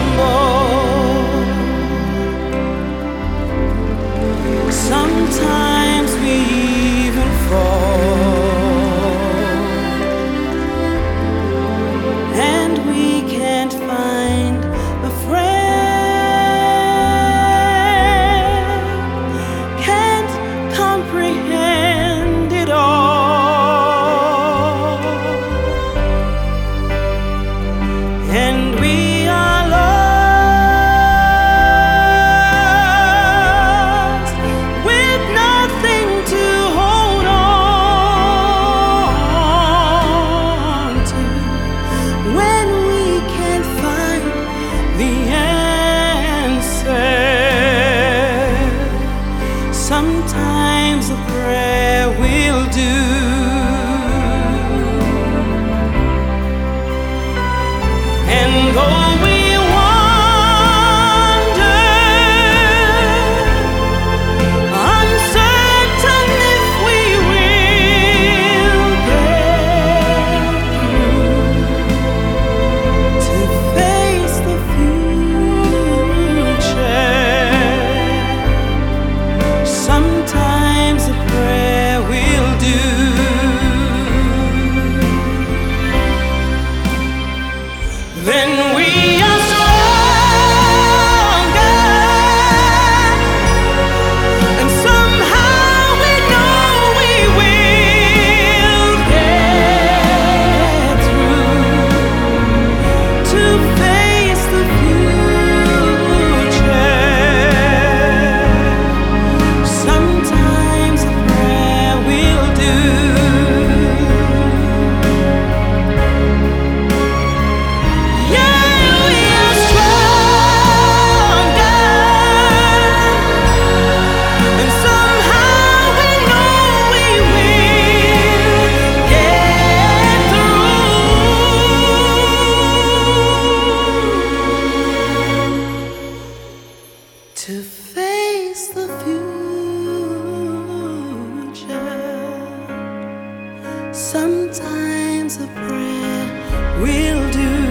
Sometimes we even fall, and we can't find a friend, can't comprehend it all, and we are lost with nothing to hold on to when we can't find the answer. Sometimes a prayer will do, and though we wander, uncertain if we will get through to face the future, sometimes a prayer will do. Then we are stronger, and somehow we know we will get through to face the future. Sometimes a prayer will do. Yeah, we are stronger, and somehow we know we will get through to face the future. Sometimes a prayer will do.